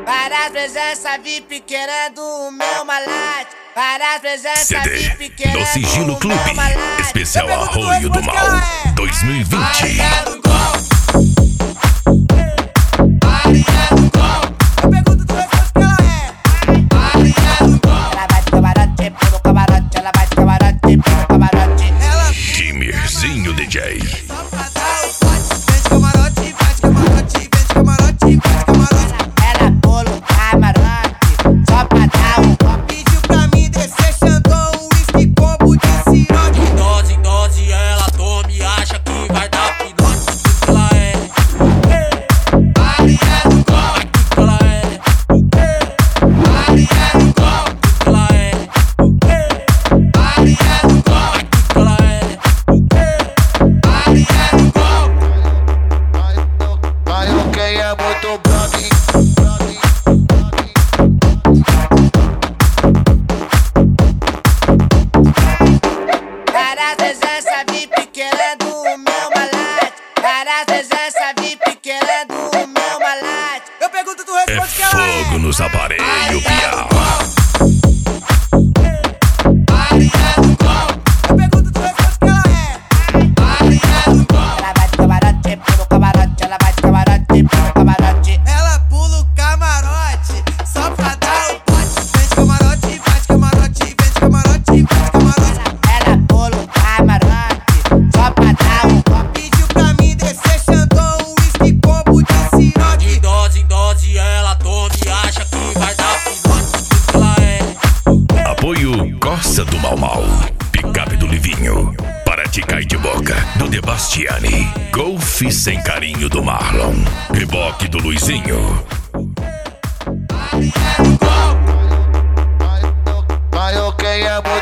Várias presenças VIP querendo o meu malate. Várias presenças CD VIP querendo no Sigilo o Clube, meu malate. especial Arroio do Mal 2020. Maria do Gol. Maria do Gol. Eu pergunto, tu responde que ela é. Maria do Gol. Ela vai de camarote pro camarote. Ela vai de camarote pro camarote. Ela Timirzinho DJ. só pra dar o pote. Vem de camarote, vai de camarote. Vem de camarote, vai de camarote. Ela pula o camarote só pra dar um copo. Pediu pra mim descer, Xandão, um whisky, combo de siroque. De dose em dose ela toma e acha que vai dar pinote. Que ela é, Maria do Gol. que ela é, Maria do Gol. que ela é, Maria do Gol. que ela é. Maria do Gol. Mas o quem é muito brother. Várias presenças VIP querendo o meu malate. Várias presenças VIP querendo o meu malate. Eu pergunto, tu É responde que ela é. fogo nos aparelhos, piau. Maria do Gol. Eu pergunto, tu responde que ela é. Maria do Gol. Ela vai de camarote pro camarote. Ela vai de camarote pro camarote. Ela pula o camarote só pra dar o pote. Vem de camarote, vai de camarote. Vem de camarote, vai de camarote. Ela pula o camarote só pra dar um copo. Pediu pra mim descer, Xandão, um whisky, combo de siroque. De dose em dose ela toma e acha que vai dar pinote. Que ela é, Apoio Costa do Mal Mal, Picape do Livinho, Paraticai de Boca do Debastiani, Golfe Sem Carinho do Marlon, Reboque do Luizinho. Maria do Gol. Mas o quem é muito